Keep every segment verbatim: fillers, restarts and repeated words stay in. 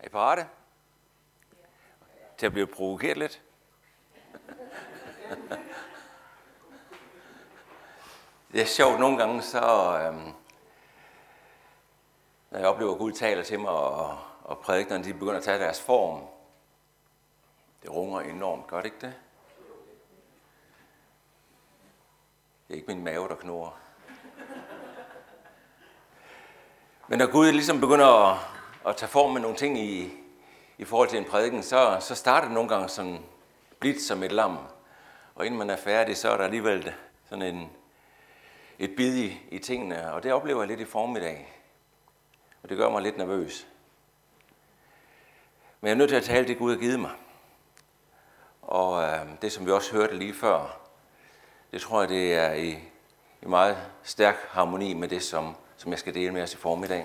I parate? Til at blive provokeret lidt? Det er sjovt nogle gange, så øhm, når jeg oplever, at Gud taler til mig, og, og prædiknerne de begynder at tage deres form. Det runger enormt, gør det ikke det? Det er ikke min mave, der knurrer. Men når Gud ligesom begynder at, at tage form med nogle ting i, i forhold til en prædiken, så, så starter det nogle gange sådan blidt som et lam. Og inden man er færdig, så er der alligevel sådan en, et bid i, i tingene. Og det oplever jeg lidt i formiddag. Og det gør mig lidt nervøs. Men jeg er nødt til at tale det, Gud har givet mig. Og øh, det, som vi også hørte lige før, det tror jeg, det er i, i meget stærk harmoni med det, som, som jeg skal dele med os i formiddag.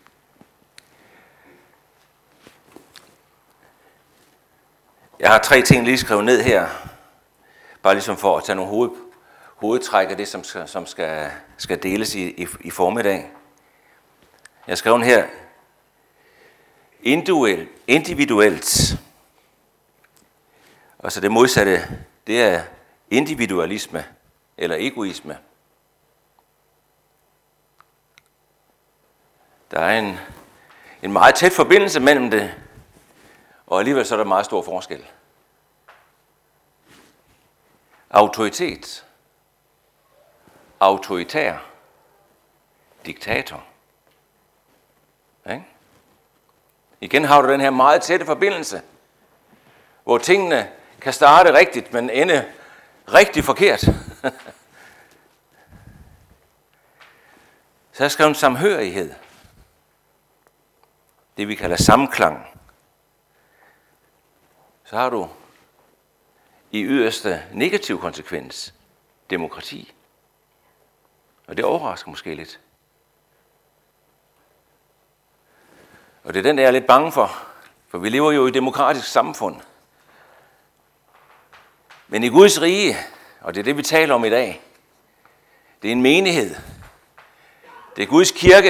Jeg har tre ting lige skrevet ned her, bare ligesom for at tage nogle hoved, hovedtræk af det, som skal, som skal, skal deles i, i, i formiddag. Jeg har skrevet her, individuelt, individuelt, altså det modsatte, det er individualisme eller egoisme. Der er en, en meget tæt forbindelse mellem det, og alligevel så er der meget stor forskel. Autoritet, autoritær, diktator. Okay? Igen har du den her meget tætte forbindelse, hvor tingene kan starte rigtigt, men ende rigtig forkert. Så jeg skrev en samhørighed. Det vi kalder samklang. Så har du i yderste negativ konsekvens demokrati. Og det overrasker måske lidt. Og det er den, der jeg er lidt bange for. For vi lever jo i et demokratisk samfund. Men i Guds rige, og det er det, vi taler om i dag, det er en menighed. Det er Guds kirke.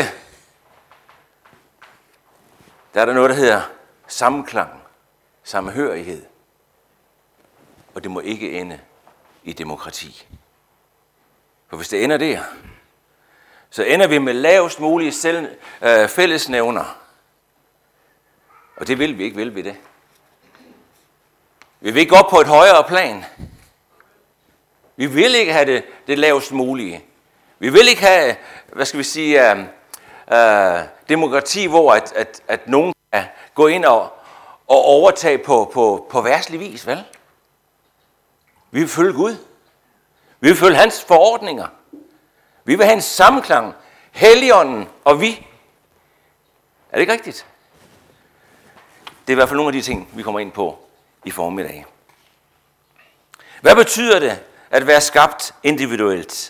Der er der noget, der hedder samklang, samhørighed. Og det må ikke ende i demokrati. For hvis det ender der, så ender vi med lavest mulige selv, øh, fællesnævner. Og det vil vi ikke, vil vi det? Vi vil ikke op på et højere plan. Vi vil ikke have det, det lavest mulige. Vi vil ikke have, hvad skal vi sige, uh, uh, demokrati, hvor at, at, at nogen kan gå ind og, og overtage på, på, på værslig vis, vel? Vi vil følge Gud. Vi vil følge hans forordninger. Vi vil have en sammenklang. Helligånden og vi. Er det ikke rigtigt? Det er i hvert fald nogle af de ting, vi kommer ind på i formiddag. Hvad betyder det at være skabt individuelt?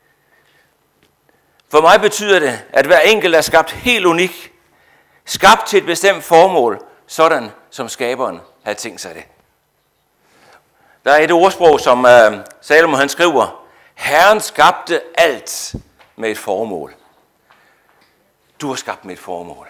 For mig betyder det, at hver enkelt er skabt helt unik. Skabt til et bestemt formål, sådan som skaberen havde tænkt sig det. Der er et ordsprog, som uh, Salomon han skriver. Herren skabte alt med et formål. Du er skabt med et formål.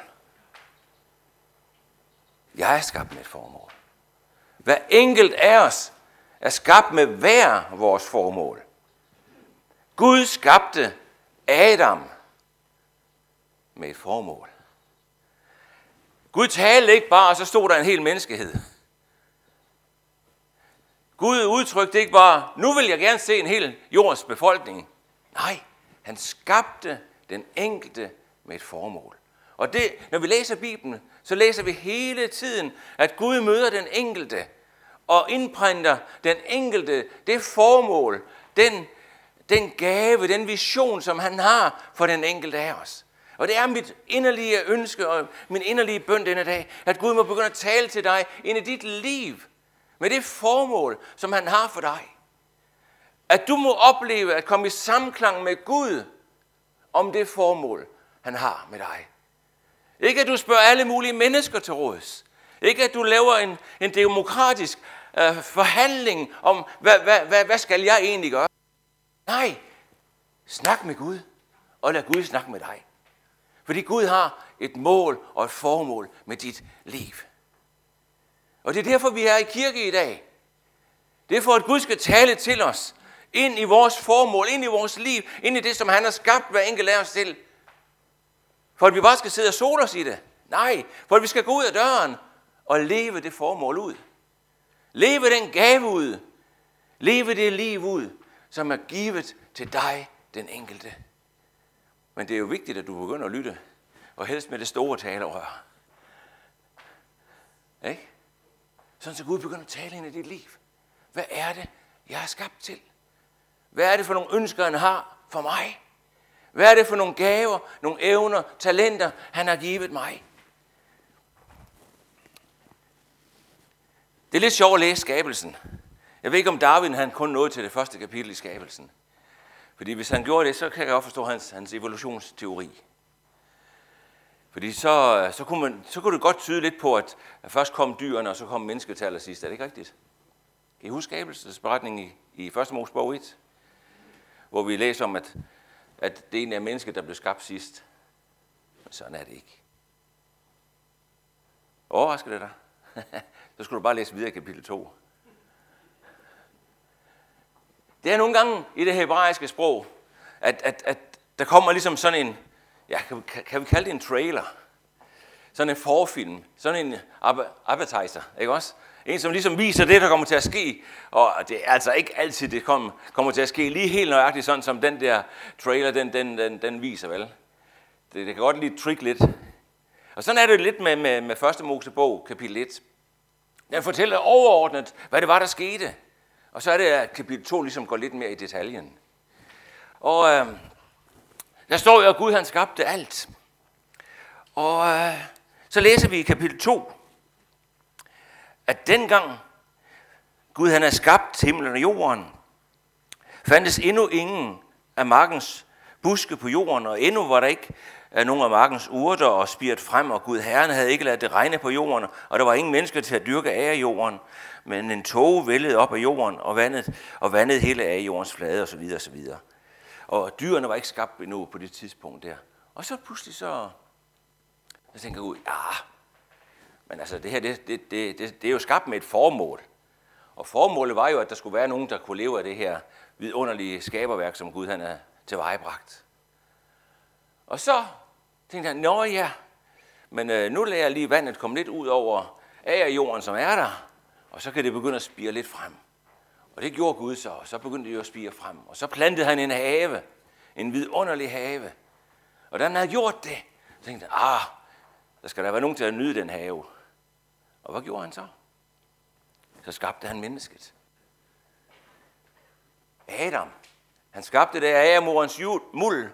Jeg er skabt med et formål. Hver enkelt af os er skabt med hver vores formål. Gud skabte Adam med et formål. Gud talte ikke bare, og så stod der en hel menneskehed. Gud udtrykte ikke bare, nu vil jeg gerne se en hel jordens befolkning. Nej, han skabte den enkelte med et formål. Og det, når vi læser Bibelen, så læser vi hele tiden, at Gud møder den enkelte og indprinter den enkelte det formål, den, den gave, den vision, som han har for den enkelte af os. Og det er mit inderlige ønske og min inderlige bøn denne dag, at Gud må begynde at tale til dig ind i dit liv med det formål, som han har for dig. At du må opleve at komme i samklang med Gud om det formål, han har med dig. Ikke at du spørger alle mulige mennesker til råds. Ikke at du laver en, en demokratisk øh, forhandling om, hvad, hvad, hvad, hvad skal jeg egentlig gøre? Nej, snak med Gud, og lad Gud snakke med dig. Fordi Gud har et mål og et formål med dit liv. Og det er derfor, vi er i kirke i dag. Det er for, at Gud skal tale til os, ind i vores formål, ind i vores liv, ind i det, som han har skabt hver enkelt af os til. For at vi bare skal sidde og sole os i det. Nej, for at vi skal gå ud af døren og leve det formål ud. Leve den gave ud. Leve det liv ud, som er givet til dig, den enkelte. Men det er jo vigtigt, at du begynder at lytte, og helst med det store talerør. Ikke? Sådan så Gud begynder at tale ind i dit liv. Hvad er det, jeg er skabt til? Hvad er det for nogle ønsker, han har for mig? Hvad er det for nogle gaver, nogle evner, talenter, han har givet mig? Det er lidt sjovt at læse skabelsen. Jeg ved ikke, om Darwin han kun nåede til det første kapitel i skabelsen. Fordi hvis han gjorde det, så kan jeg godt forstå hans, hans evolutionsteori. Fordi så, så, kunne man, så kunne det godt tyde lidt på, at først kom dyrene, og så kom mennesket til allersidst. Er det ikke rigtigt? Kan I huske skabelsesberetningen i, i første Mosebog et? Hvor vi læser om, at, at det ene er mennesket, der blev skabt sidst. Men sådan er det ikke. Overrasker det dig? Så skulle du bare læse videre i kapitel to. Det er nogle gange i det hebraiske sprog, at, at, at der kommer ligesom sådan en, ja, kan, kan vi kalde det en trailer? Sådan en forfilm, sådan en appetizer, ikke også? En, som ligesom viser det, der kommer til at ske, og det er altså ikke altid, det kommer, kommer til at ske lige helt nøjagtigt, sådan som den der trailer, den, den, den, den viser, vel? Det, det kan godt lige trick lidt. Og sådan er det lidt med, med, med første Mosebog, kapitel et. Den fortæller overordnet, hvad det var, der skete. Og så er det, at kapitel to ligesom går lidt mere i detaljen. Og øh, der står jo, at Gud han skabte alt. Og øh, så læser vi i kapitel to, at dengang Gud han har skabt himlen og jorden, fandtes endnu ingen af markens buske på jorden, og endnu var der ikke nogen af markens urter og spiret frem, og Gud Herren havde ikke ladet det regne på jorden, og der var ingen mennesker til at dyrke af jorden, men en tåge vældede op af jorden og vandede, og vandede hele af jordens flade og så videre og så videre. Og dyrene var ikke skabt endnu på det tidspunkt der. Og så pludselig så, så tænker Gud, ja, men altså det her, det, det, det, det, det er jo skabt med et formål. Og formålet var jo, at der skulle være nogen, der kunne leve af det her vidunderlige skaberværk, som Gud han er tilvejebragt. Og så tænkte han, nå ja, men øh, nu lader jeg lige vandet komme lidt ud over af jorden, som er der, og så kan det begynde at spire lidt frem. Og det gjorde Gud så, og så begyndte det jo at spire frem. Og så plantede han en have, en vidunderlig have. Og da han havde gjort det, så tænkte han, ah, der skal der være nogen til at nyde den have. Og hvad gjorde han så? Så skabte han mennesket. Adam, han skabte det af morens muld.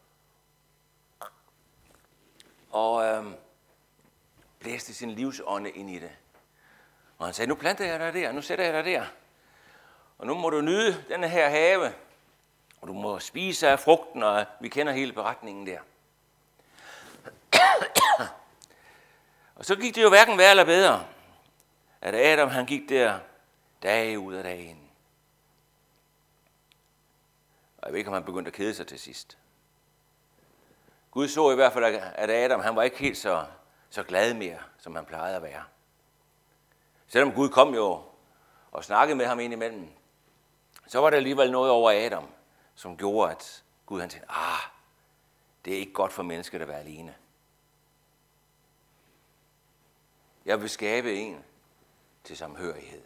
Og øhm, blæste sin livsånde ind i det. Og han sagde, nu planter jeg dig der, nu sætter jeg dig der. Og nu må du nyde denne her have. Og du må spise af frugten, og vi kender hele beretningen der. Og så gik det jo hverken værre eller bedre, at Adam han gik der dag ud af dagen. Og jeg ved ikke, om han begyndte at kede sig til sidst. Gud så i hvert fald, at Adam han var ikke helt så, så glad mere, som han plejede at være. Selvom Gud kom jo og snakkede med ham indimellem, så var der alligevel noget over Adam, som gjorde, at Gud han tænkte, ah, det er ikke godt for mennesket at være alene. Jeg vil skabe en til samhørighed.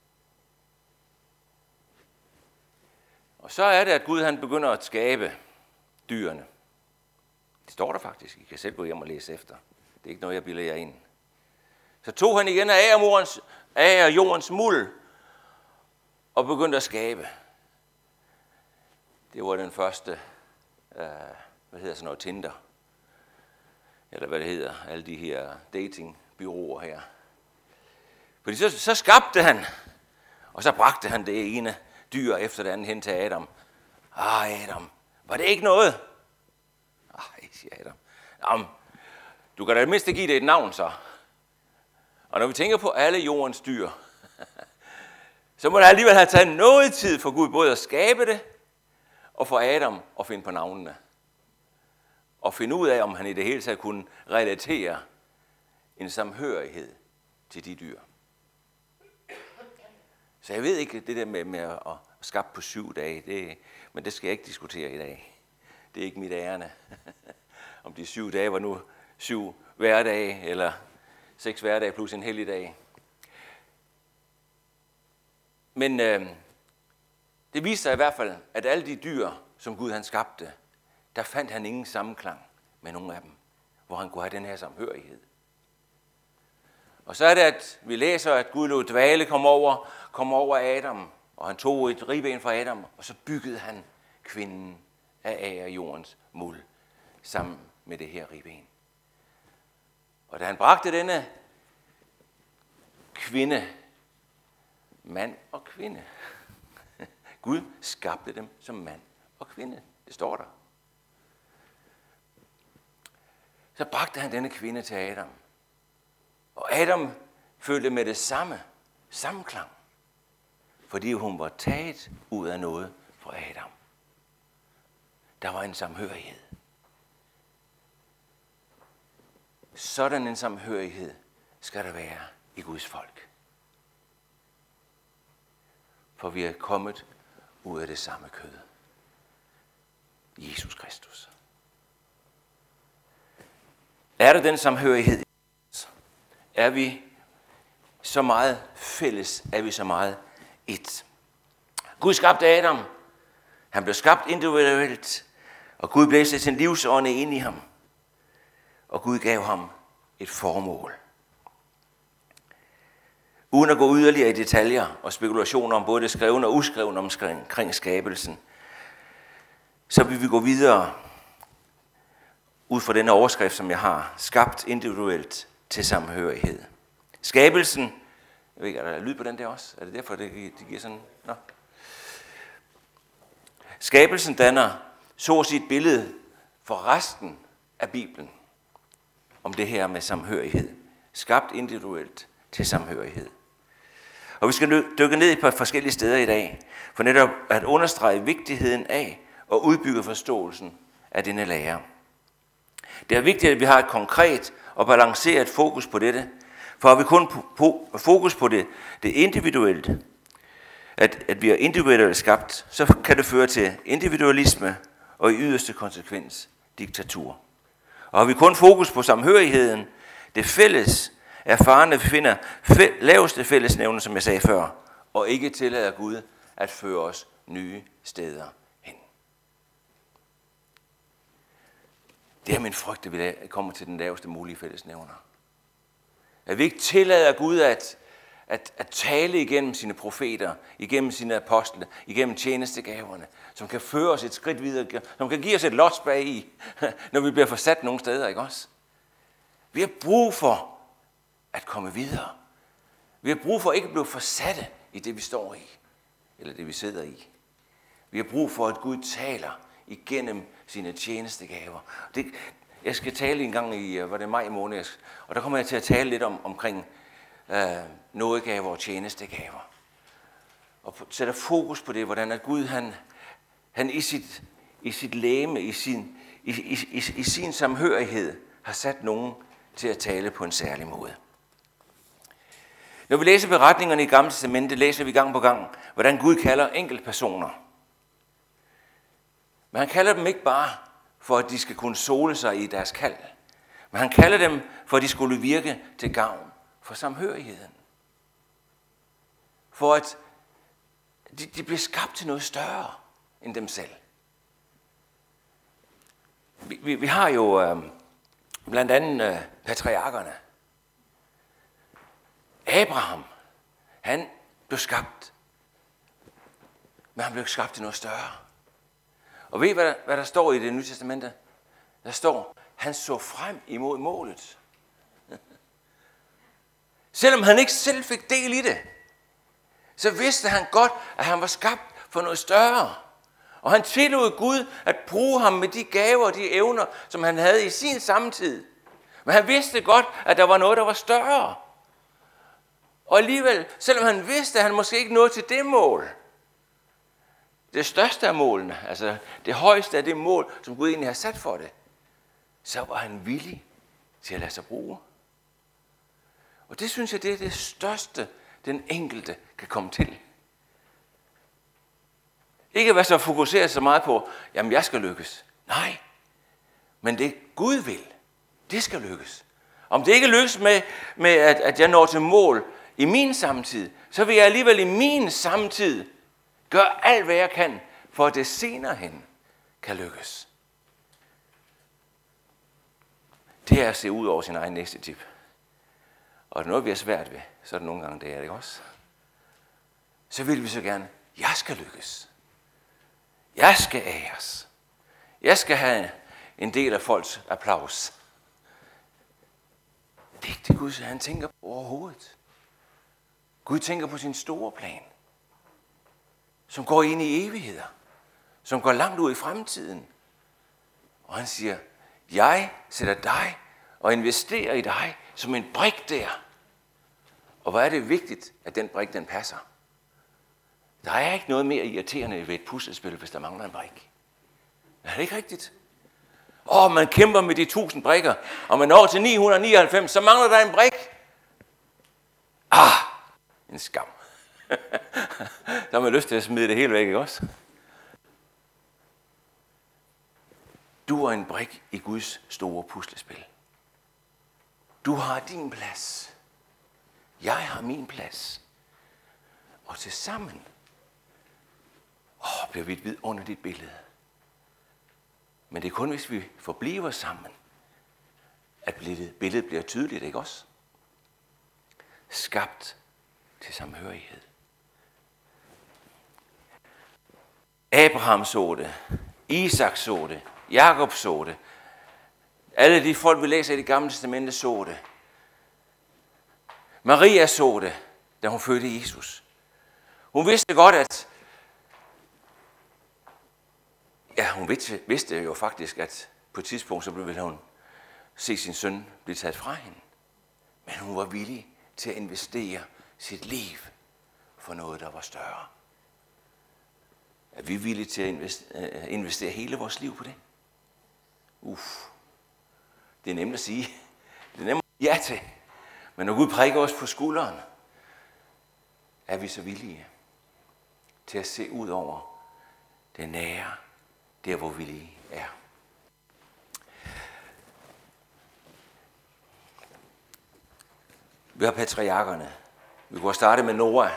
Og så er det, at Gud han begynder at skabe dyrene. Det står der faktisk. I kan selv gå hjem og læse efter. Det er ikke noget, jeg bilder jer ind. Så tog han igen af morens, af jordens muld og begyndte at skabe. Det var den første, øh, hvad hedder sådan noget, Tinder. Eller hvad det hedder, alle de her datingbureauer her. Fordi så, så skabte han, og så bragte han det ene dyr efter det andet hen til Adam. Ah, Adam, var det ikke noget? Ej, siger Adam. Jamen, du kan da det mindste give det et navn så. Og når vi tænker på alle jordens dyr, så må der alligevel have taget noget tid for Gud både at skabe det, og for Adam at finde på navnene. og finde ud af, om han i det hele taget kunne relatere en samhørighed til de dyr. Så jeg ved ikke det der med, med at skabe på syv dage, det, men det skal jeg ikke diskutere i dag. Det er ikke mit ærende. Om de syv dage var nu syv hverdage, eller seks hverdage plus en helligdag. Men øh, det viste sig i hvert fald, at alle de dyr, som Gud han skabte, der fandt han ingen sammenklang med nogen af dem, hvor han kunne have den her samhørighed. Og så er det, at vi læser, at Gud lod dvale komme over, komme over Adam, og han tog et ribben fra Adam, og så byggede han kvinden af af jordens muld sammen med det her ribben. Og da han bragte denne kvinde, mand og kvinde, Gud skabte dem som mand og kvinde. Det står der. Så bragte han denne kvinde til Adam. Og Adam følte med det samme sammenklang, fordi hun var taget ud af noget fra Adam. Der var en samhørighed. Sådan en samhørighed skal der være i Guds folk. For vi er kommet ud af det samme kød. Jesus Kristus. Er der den samhørighed? Er vi så meget fælles? Er vi så meget et? Gud skabte Adam. Han blev skabt individuelt. Og Gud blæste sin livsånde ind i ham. Og Gud gav ham et formål. Uden at gå yderligere i detaljer og spekulationer om både det skrevne og uskrevne omkring skabelsen, så vil vi gå videre ud fra denne overskrift, som jeg har, skabt individuelt til samhørighed. Skabelsen, jeg ved ikke, er der lyd på den der også? Er det derfor, det giver sådan? Nå. Skabelsen danner så at sige et billede for resten af Bibelen om det her med samhørighed. Skabt individuelt til samhørighed. Og vi skal dykke ned på forskellige steder i dag, for netop at understrege vigtigheden af og udbygge forståelsen af denne lære. Det er vigtigt, at vi har et konkret og balanceret fokus på dette, for har vi kun fokus på det, det individuelle, at, at vi er individuelt skabt, så kan det føre til individualisme og i yderste konsekvens diktatur. Og har vi kun fokus på samhørigheden, det fælles, erfarne, vi finder fæ- laveste fællesnævne, som jeg sagde før, og ikke tillader Gud at føre os nye steder hen. Det er min frygt, at vi kommer til den laveste mulige fællesnævner. At vi ikke tillader Gud at, at, at tale igennem sine profeter, igennem sine apostle, igennem tjenestegaverne, som kan føre os et skridt videre, som kan give os et lots bag i, når vi bliver forsat nogle steder, ikke også? Vi har brug for at komme videre. Vi har brug for ikke at blive forsatte i det, vi står i, eller det, vi sidder i. Vi har brug for, at Gud taler igennem sine tjenestegaver. Det, jeg skal tale en gang i, var det maj måned, og der kommer jeg til at tale lidt om, omkring øh, nådegaver og tjenestegaver. Og sætter fokus på det, hvordan at Gud, han, han i sit, i sit læme, i sin, i, i, i, i sin samhørighed, har sat nogen til at tale på en særlig måde. Når vi læser beretningerne i Gamle Testamentet, læser vi gang på gang, hvordan Gud kalder enkeltpersoner. Men han kalder dem ikke bare for, at de skal kunne sole sig i deres kald. Men han kalder dem, for at de skulle virke til gavn for samhørigheden. For at de, de bliver skabt til noget større end dem selv. Vi, vi, vi har jo øh, blandt andet øh, patriarkerne. Abraham, han blev skabt, men han blev skabt til noget større. Og ved I, hvad der, hvad der står i Det Nye Testamente? Der står, han så frem imod målet. Selvom han ikke selv fik del i det, så vidste han godt, at han var skabt for noget større. Og han tillod Gud at bruge ham med de gaver og de evner, som han havde i sin samtid. Men han vidste godt, at der var noget, der var større. Og alligevel, selvom han vidste, at han måske ikke nåede til det mål, det største af målene, altså det højeste af det mål, som Gud egentlig har sat for det, så var han villig til at lade sig bruge. Og det synes jeg, det er det største, den enkelte kan komme til. Ikke at være så fokuseret så meget på, jamen jeg skal lykkes. Nej, men det Gud vil, det skal lykkes. Om det ikke lykkes med, med at, at jeg når til mål i min samtid, så vil jeg alligevel i min samtid gøre alt, hvad jeg kan, for at det senere hen kan lykkes. Det er at se ud over sin egen næste tip. Og det er noget, vi er svært ved, så er det nogle gange, det er det ikke også? Så vil vi så gerne, jeg skal lykkes. Jeg skal æres. Jeg skal have en del af folks applaus. Det er ikke det Gud, han tænker på overhovedet. Gud tænker på sin store plan, som går ind i evigheder, som går langt ud i fremtiden. Og han siger, jeg sætter dig og investerer i dig som en brik der. Og hvor er det vigtigt, at den brik, den passer. Der er ikke noget mere irriterende ved et puslespil, hvis der mangler en brik. Er det ikke rigtigt? Åh, man kæmper med de tusind brikker, og man når til ni hundrede nioghalvfems, så mangler der en brik. Ah, en skam. Der har man lyst til at smide det hele væk, ikke også? Du er en brik i Guds store puslespil. Du har din plads. Jeg har min plads. Og til sammen åh, bliver vi et vidunderligt billede. Men det er kun, hvis vi forbliver sammen, at billedet bliver tydeligt, ikke også? Skabt til samhørighed. Abraham så det. Isak så det. Jakob så det. Alle de folk, vi læser i Det Gamle Testamente, så det. Maria så det, da hun fødte Jesus. Hun vidste godt, at ja, hun vidste, vidste jo faktisk, at på et tidspunkt, så ville hun se sin søn blive taget fra hende. Men hun var villig til at investere sit liv for noget, der var større. Er vi villige til at investere, investere hele vores liv på det? Uff. Det er nemt at sige. Det er nemt at sige ja til. Men når Gud prikker os på skulderen, er vi så villige til at se ud over det nære, der hvor vi lige er. Vi har patriarkerne. Vi kunne starte med Noah.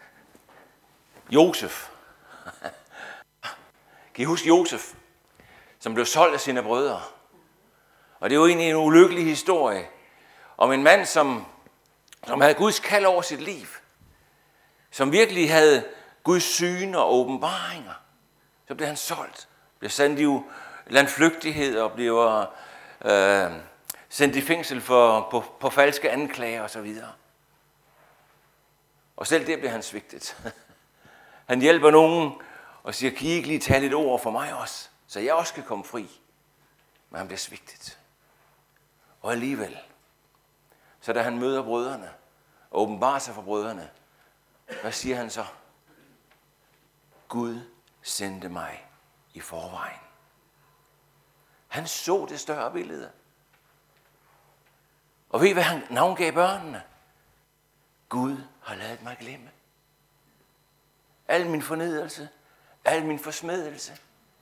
Josef. Kan I huske Josef, som blev solgt af sine brødre? Og det er jo egentlig en ulykkelig historie om en mand, som, som havde Guds kald over sit liv. Som virkelig havde Guds syn og åbenbaringer. Så blev han solgt. Blev sendt i landflygtighed og blev øh, sendt i fængsel for, på, på falske anklager osv. Og selv det blev han svigtet. Han hjælper nogen og siger, kan I ikke lige tage lidt ord for mig også, så jeg også kan komme fri. Men han bliver svigtet. Og alligevel, så da han møder brødrene og åbenbarer sig for brødrene, hvad siger han så? Gud sendte mig i forvejen. Han så det større billede. Og ved I, hvad han navngav børnene? Gud har ladet mig glemme. Al min fornedrelse, al min forsmedelse.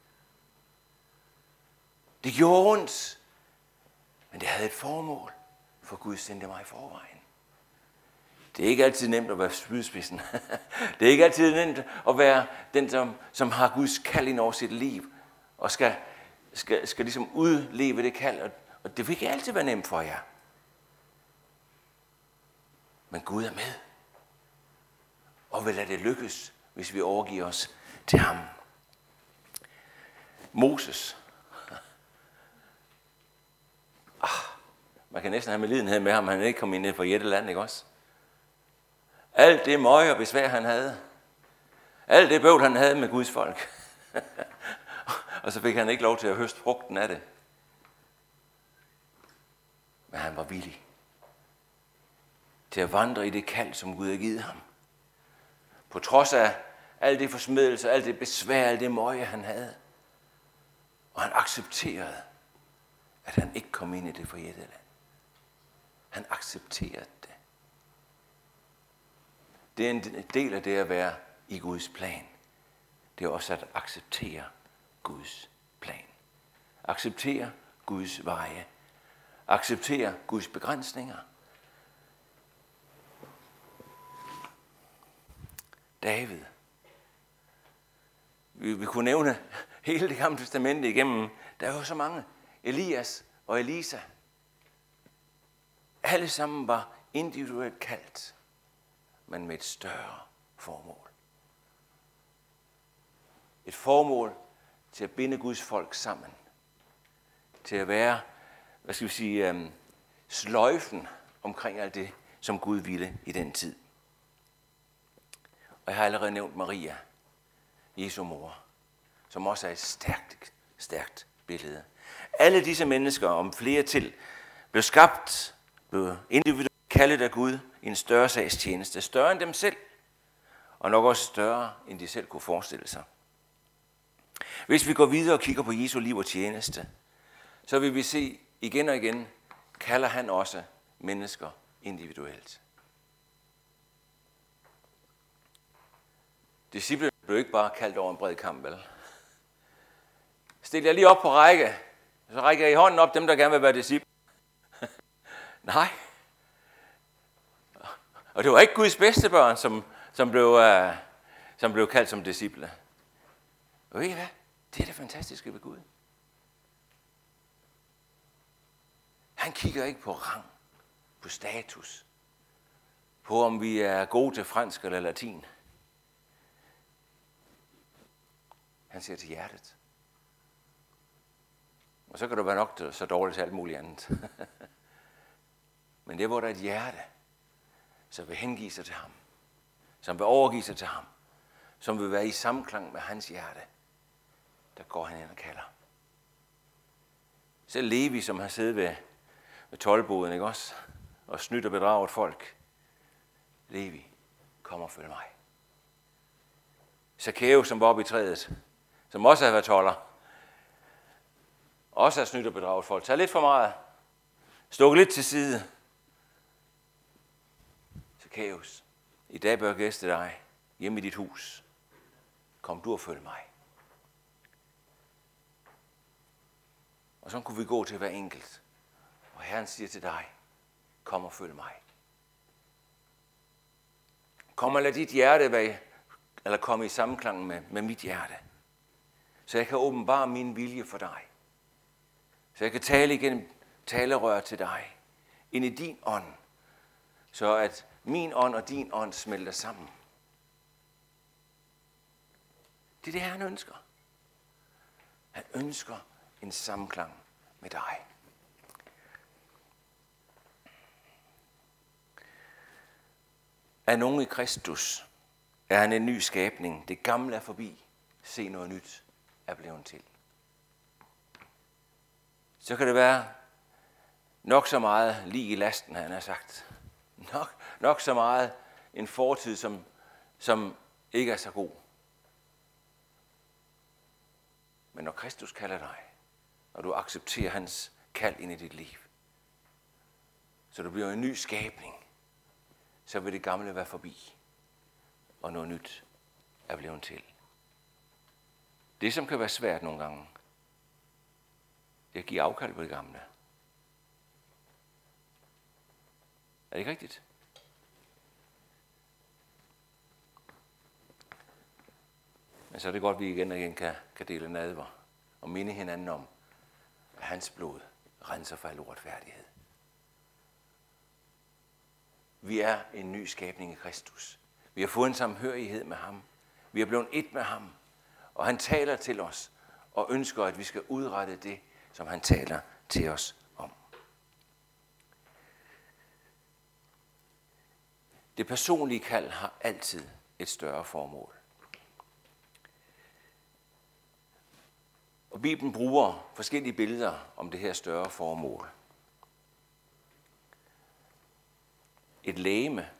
Det gjorde ondt, men det havde et formål, for Gud sendte mig i forvejen. Det er ikke altid nemt at være spydspidsen. Det er ikke altid nemt at være den, som, som har Guds kald ind over sit liv, og skal, skal, skal ligesom udleve det kald, og det vil ikke altid være nemt for jer. Men Gud er med, og vil lade det lykkes, hvis vi overgiver os til ham. Moses. Ah, man kan næsten have medlidenhed med ham, han ikke kom ind ned fra Jætteland, ikke også? Alt det møg og besvær, han havde. Alt det bøvl, han havde med Guds folk. Og så fik han ikke lov til at høste frugten af det. Men han var villig til at vandre i det kald, som Gud har givet ham. På trods af alt det forsmedelse, alt det besvær, alt det møje, han havde. Og han accepterede, at han ikke kom ind i det forjættede land. Han accepterede det. Det er en del af det at være i Guds plan. Det er også at acceptere Guds plan. Acceptere Guds veje. Acceptere Guds begrænsninger. David. Vi, vi kunne nævne hele det gamle testamente igennem. Der er jo så mange. Elias og Elisa. Alle sammen var individuelt kaldt, men med et større formål. Et formål til at binde Guds folk sammen. Til at være, hvad skal vi sige, um, sløjfen omkring alt det, som Gud ville i den tid. Og jeg har allerede nævnt Maria, Jesu mor, som også er et stærkt, stærkt billede. Alle disse mennesker, om flere til, blev skabt, blev individuelt kaldet af Gud i en større sags tjeneste, større end dem selv, og nok også større, end de selv kunne forestille sig. Hvis vi går videre og kigger på Jesu liv og tjeneste, så vil vi se igen og igen, kalder han også mennesker individuelt. Disciplene blev ikke bare kaldt over en bred kamp, vel? Stil jer lige op på række, så rækker jeg i hånden op dem, der gerne vil være disciple. Nej. Og det var ikke Guds bedste børn, som, som, blev, uh, som blev kaldt som disciple. Og ved I hvad? Det er det fantastiske ved Gud. Han kigger ikke på rang, på status, på om vi er gode til fransk eller latin. Han ser til hjertet. Og så kan du være nok så dårligt til alt muligt andet. Men det er, hvor der er et hjerte, som vil hengive sig til ham, som vil overgive sig til ham, som vil være i samklang med hans hjerte, der går han ind og kalder. Selv Levi, som har siddet ved, ved toldboden, ikke også? Og snydt og bedraget folk. Levi, kom og følg mig. Zacchaeus, som var oppe i træet, som også har været tolder, også har snydt og bedraget folk. Tag lidt for meget. Stuk lidt til side. Zacchaeus, i dag bør jeg gæste dig hjemme i dit hus. Kom du og følg mig. Og så kunne vi gå til hver enkelt. Og Herren siger til dig, kom og følg mig. Kom og lad dit hjerte være, eller komme i sammenklang med, med mit hjerte. Så jeg kan åbenbare min vilje for dig. Så jeg kan tale igennem talerør til dig. Ind i din ånd. Så at min ånd og din ånd smelter sammen. Det er det, han ønsker. Han ønsker en sammenklang med dig. Er nogen i Kristus, er han en ny skabning. Det gamle er forbi. Se, noget nyt er blevet til. Så kan det være nok så meget lig i lasten, han har sagt. Nok, nok så meget en fortid, som, som ikke er så god. Men når Kristus kalder dig, og du accepterer hans kald ind i dit liv, så du bliver en ny skabning, så vil det gamle være forbi, og noget nyt er blevet til. Det, som kan være svært nogle gange, det er at give afkald på det gamle. Er det ikke rigtigt? Men så er det godt, at vi igen og igen kan, kan dele nadver og minde hinanden om, at hans blod renser for al uretfærdighed. Vi er en ny skabning i Kristus. Vi har fået en samhørighed med ham. Vi er blevet et med ham. Og han taler til os og ønsker, at vi skal udrette det, som han taler til os om. Det personlige kald har altid et større formål. Og Bibelen bruger forskellige billeder om det her større formål. Et legeme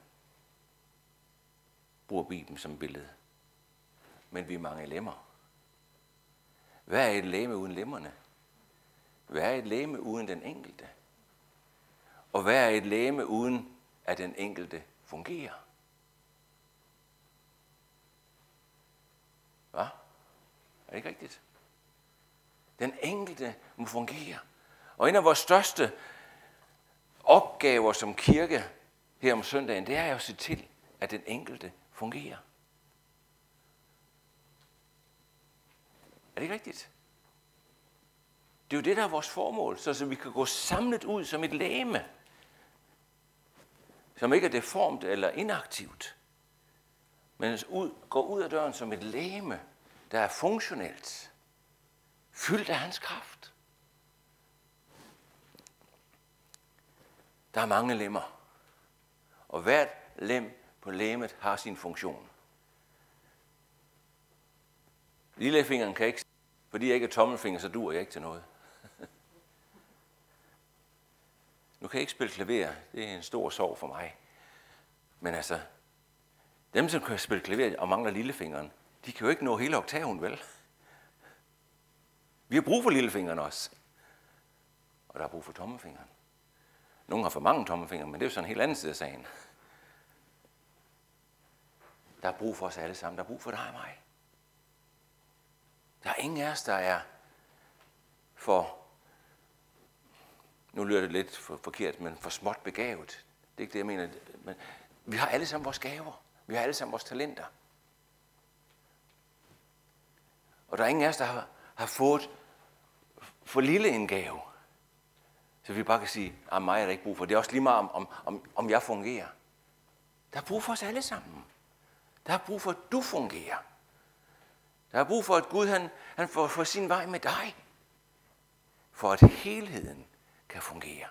bruger Bibelen som billede. Men vi er mange lemmer. Hvad er et legeme uden lemmerne? Hvad er et legeme uden den enkelte? Og hvad er et legeme uden at den enkelte fungerer? Hvad? Er det ikke rigtigt? Den enkelte må fungere. Og en af vores største opgaver som kirke her om søndagen, det er jo at se til, at den enkelte fungerer. Er det ikke rigtigt? Det er jo det, der er vores formål, så vi kan gå samlet ud som et legeme, som ikke er deformt eller inaktivt, men ud, går ud af døren som et legeme, der er funktionelt, fyldt af hans kraft. Der er mange lemmer, og hvert lem på legemet har sin funktion. Lillefingeren kan ikke, fordi jeg ikke er tommelfinger, så duer jeg ikke til noget. Nu kan jeg ikke spille klaver, det er en stor sorg for mig. Men altså, dem som kan spille klaver og mangler lillefingeren, de kan jo ikke nå hele oktaven, vel? Vi har brug for lillefingeren også. Og der er brug for tommelfingeren. Nogle har for mange tommelfingre, men det er jo sådan en helt anden side af sagen. Der er brug for os alle sammen. Der er brug for dig og mig. Der er ingen af os, der er for, nu lyder det lidt for, forkert, men for småt begavet. Det er ikke det, jeg mener. Men vi har alle sammen vores gaver. Vi har alle sammen vores talenter. Og der er ingen af os, der har, har fået for lille en gave. Så vi bare kan sige, at mig er der ikke brug for. Det er også lige meget, om, om, om jeg fungerer. Der er brug for os alle sammen. Der er brug for, at du fungerer. Der er brug for, at Gud han, han får, får sin vej med dig. For at helheden kan fungere.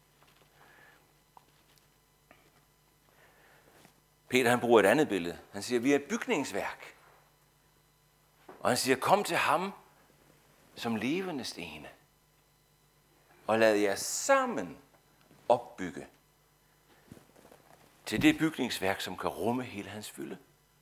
Peter han bruger et andet billede. Han siger, vi er et bygningsværk. Og han siger, kom til ham som levende stene. Og lad jer sammen opbygge til det bygningsværk, som kan rumme hele hans fylde.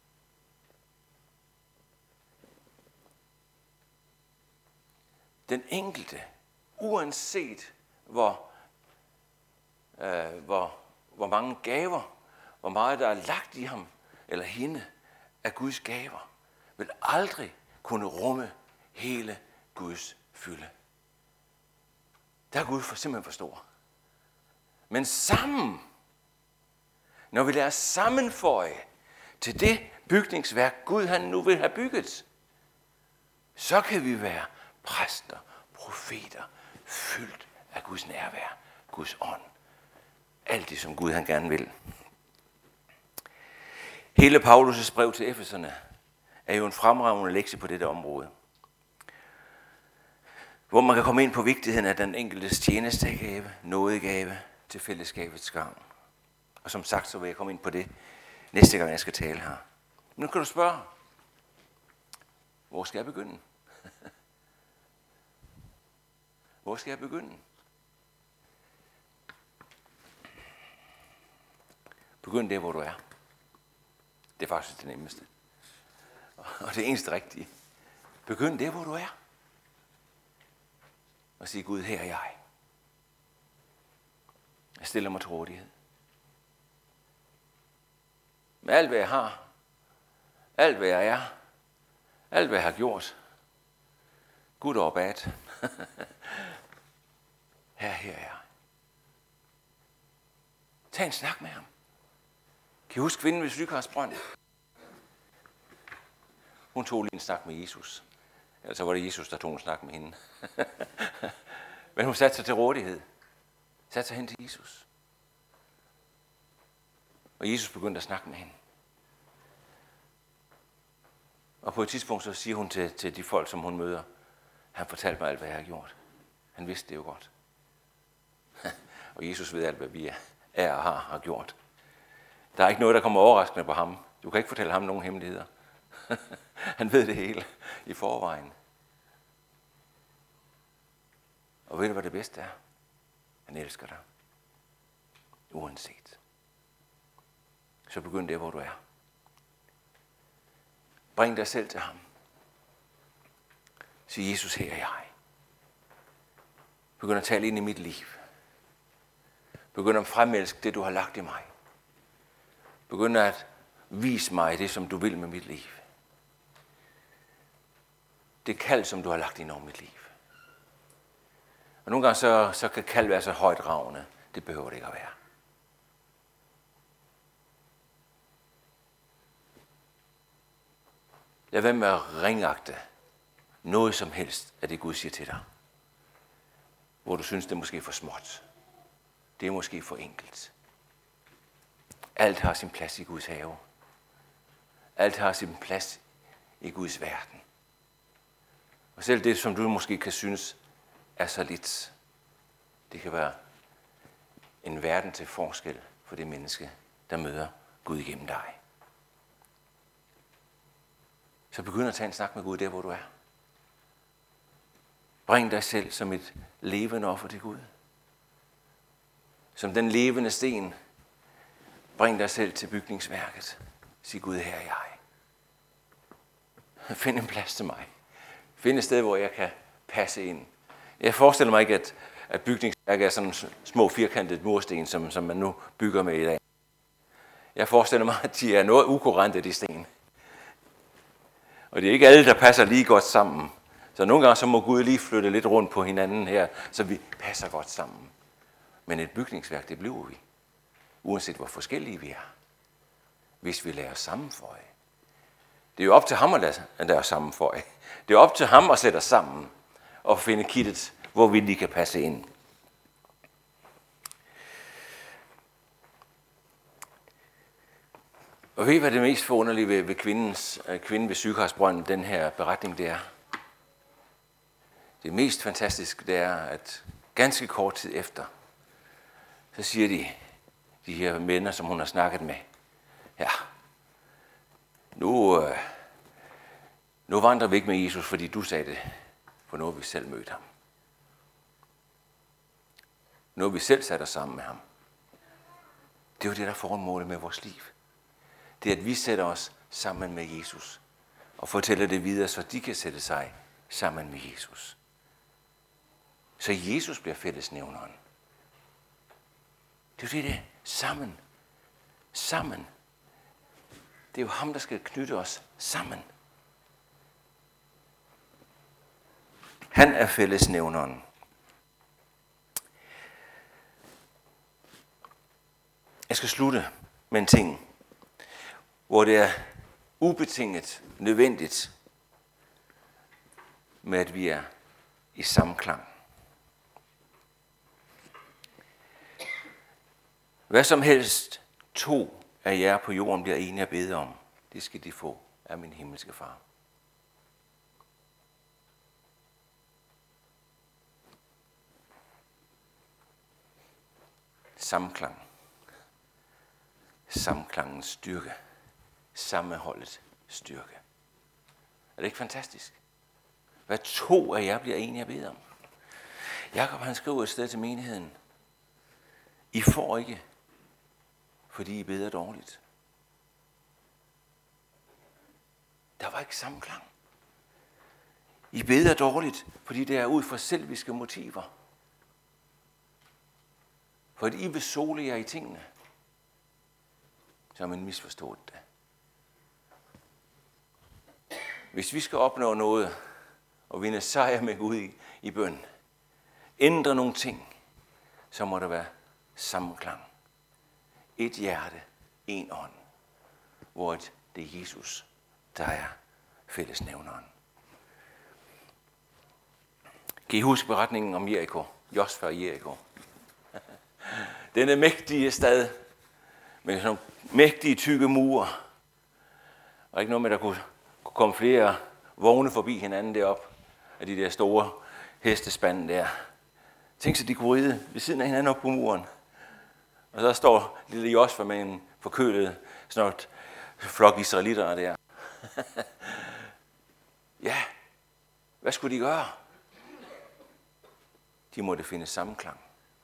Den enkelte, uanset hvor, øh, hvor, hvor mange gaver, hvor meget der er lagt i ham eller hende af Guds gaver, vil aldrig kunne rumme hele Guds fylde. Der er Gud for simpelthen for stor. Men sammen, når vi lader sammenføje til det bygningsværk, Gud han nu vil have bygget, så kan vi være præster, profeter, fyldt af Guds nærvær, Guds ånd. Alt det, som Gud han gerne vil. Hele Paulus' brev til Efeserne er jo en fremragende lektie på dette område, hvor man kan komme ind på vigtigheden af den enkeltes tjenestegave, nådegave til fællesskabets gavn. Og som sagt, så vil jeg komme ind på det næste gang, jeg skal tale her. Nu kan du spørge, hvor skal jeg begynde? Hvor skal jeg begynde? Begynd der, hvor du er. Det er faktisk det nemmeste. Og det eneste rigtige. Begynd der, hvor du er. Og sige, Gud, her er jeg. Jeg stiller mig til rådighed. Med alt, hvad jeg har. Alt, hvad jeg er. Alt, hvad jeg har gjort. Good og bad. Her, her er jeg. Tag en snak med ham. Kan I huske kvinden ved Sykarsbrønd? Hun tog lige en snak med Jesus. Ellers var det Jesus, der tog en snak med hende. Men hun satte sig til rådighed. Satte sig hen til Jesus. Og Jesus begyndte at snakke med hende. Og på et tidspunkt så siger hun til, til de folk, som hun møder, han fortalte mig alt, hvad jeg har gjort. Han vidste det jo godt. Og Jesus ved alt, hvad vi er og har, har gjort. Der er ikke noget, der kommer overraskende på ham. Du kan ikke fortælle ham nogen hemmeligheder. Han ved det hele i forvejen. Og ved du, hvad det bedste er? Han elsker dig. Uanset. Så begynd der, hvor du er. Bring dig selv til ham. Sig, Jesus, her er jeg. Begynd at tale ind i mit liv. Begynd at fremelske det, du har lagt i mig. Begynd at vise mig det, som du vil med mit liv. Det kald, som du har lagt ind over mit liv. Og nogle gange så, så kan kald være så højt ravne. Det behøver det ikke at være. Lad være med at ringagte noget som helst af det, Gud siger til dig. Hvor du synes, det er måske for småt. Det er måske for enkelt. Alt har sin plads i Guds have. Alt har sin plads i Guds verden. Og selv det, som du måske kan synes er så lidt, det kan være en verden til forskel for det menneske, der møder Gud igennem dig. Så begynd at tage en snak med Gud der, hvor du er. Bring dig selv som et levende offer til Gud. Som den levende sten. Bring dig selv til bygningsværket. Sig Gud, her er jeg. Find en plads til mig. Find et sted, hvor jeg kan passe ind. Jeg forestiller mig ikke, at, at bygningsværket er sådan små firkantede mursten, som, som man nu bygger med i dag. Jeg forestiller mig, at de er noget ukurante, de sten. Og det er ikke alle, der passer lige godt sammen. Så nogle gange så må Gud lige flytte lidt rundt på hinanden her, så vi passer godt sammen. Men et bygningsværk, det bliver vi. Uanset hvor forskellige vi er. Hvis vi lader os sammenføje. Det er jo op til ham at lade os sammenføje. Det er op til ham at sætte os sammen. Og finde kittet, hvor vi lige kan passe ind. Og ved I, hvad det mest forunderlige ved, ved kvindens, kvinden ved Sykarsbrønden, den her beretning, det er? Det mest fantastiske, det er, at ganske kort tid efter, så siger de, de her mænd, som hun har snakket med, ja, nu, øh, nu vandrer vi ikke med Jesus, fordi du sagde det, for nu har vi selv mødt ham. Nu har vi selv sat os sammen med ham. Det er jo det, der er formålet med vores liv. Det er, at vi sætter os sammen med Jesus og fortæller det videre, så de kan sætte sig sammen med Jesus. Så Jesus bliver fællesnævneren. Det er jo det, det er. Sammen. Sammen. Det er jo ham, der skal knytte os sammen. Han er fællesnævneren. Jeg skal slutte med en ting, hvor det er ubetinget nødvendigt med, at vi er i samklang. Hvad som helst to af jer på jorden bliver enige at bede om, det skal de få af min himmelske far. Samklang. Samklangens styrke. Sammenholdets styrke. Er det ikke fantastisk? Hvad to af jer bliver enige at bede om. Jakob han skriver et sted til menigheden. I får ikke, fordi I beder dårligt. Der var ikke samklang. I beder dårligt, fordi det er ud fra selviske motiver. Fordi I vil sole jer i tingene, så har man misforstået det. Hvis vi skal opnå noget, og vinde sejr med Gud i, i bøn, ændre nogle ting, så må der være samklang. Et hjerte, en ånd, hvor det er Jesus, der er fællesnævneren. Kan I huske beretningen om Jericho? Josfa og Jericho. Denne mægtige stad, med sådan mægtige tykke mure. Og ikke noget med, at der kunne, kunne komme flere vogne forbi hinanden deroppe, af de der store hestespande der. Tænk så, de kunne ride ved siden af hinanden op på muren. Og så står lille Josfa med en forkølet snart flok israelitter der. Ja, hvad skulle de gøre? De måtte finde sammenklang.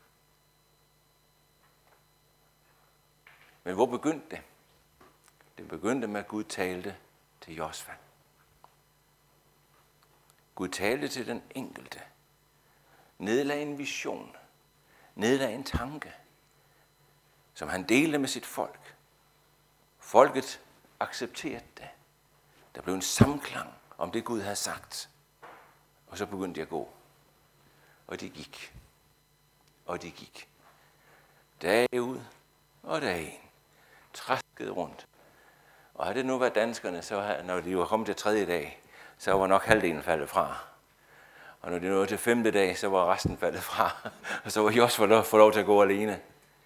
Men hvor begyndte det? Det begyndte med, at Gud talte til Josfa. Gud talte til den enkelte. nedlagde en vision, nedlagde en tanke, som han delte med sit folk. Folket accepterede det. Der blev en samklang om det, Gud havde sagt. Og så begyndte de at gå. Og de gik. Og de gik. Dag ud og dag ind. Traskede rundt. Og havde det nu været danskerne, så når de var kommet til tredje dag, så var nok halvdelen faldet fra. Og når de nåede til femte dag, så var resten faldet fra. Og så var de også fået lov, lov til at gå alene.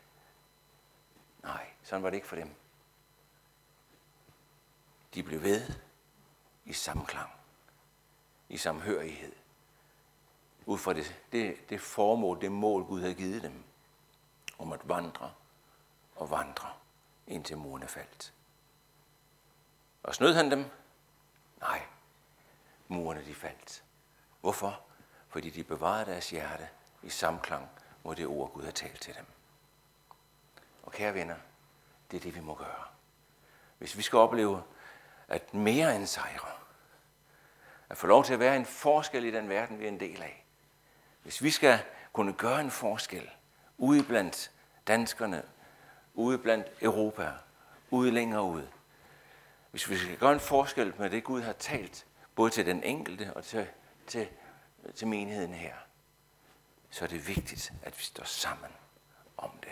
Nej, sådan var det ikke for dem. De blev ved i samklang, i samhørighed. Ud fra det, det, det formål, det mål, Gud havde givet dem, om at vandre og vandre, indtil murene faldt. Og snød han dem? Nej, murene de faldt. Hvorfor? Fordi de bevarede deres hjerte i samklang med det ord, Gud havde talt til dem. Og kære venner, det er det, vi må gøre. Hvis vi skal opleve at mere end sejre, at få lov til at være en forskel i den verden, vi er en del af. Hvis vi skal kunne gøre en forskel ude blandt danskerne, ude blandt Europa, ude længere ude. Hvis vi skal gøre en forskel med det, Gud har talt, både til den enkelte og til, til, til menigheden her, så er det vigtigt, at vi står sammen om det.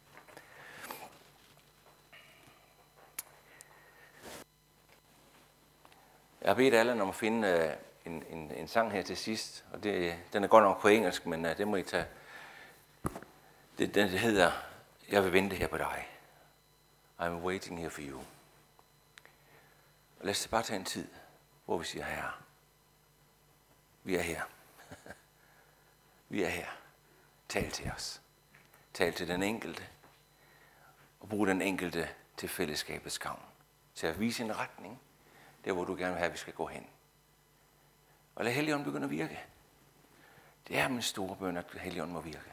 Jeg har bedt Allan om at finde uh, en, en, en sang her til sidst, og det, den er godt nok på engelsk, men uh, det må I tage. Det, den hedder, jeg vil vente her på dig. I'm waiting here for you. Og lad os bare tage en tid, hvor vi siger, Herre, vi er her. Vi er her. Tal til os. Tal til den enkelte. Og brug den enkelte til fællesskabets gavn. Til at vise en retning. Der, hvor du gerne vil have, at vi skal gå hen. Og lad Helligånden begynde at virke. Det er min store bøn, at Helligånden må virke.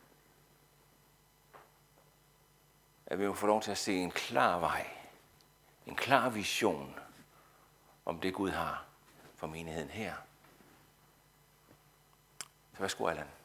At vi må få lov til at se en klar vej. En klar vision om det, Gud har for menigheden her. Så værsgo, Allan.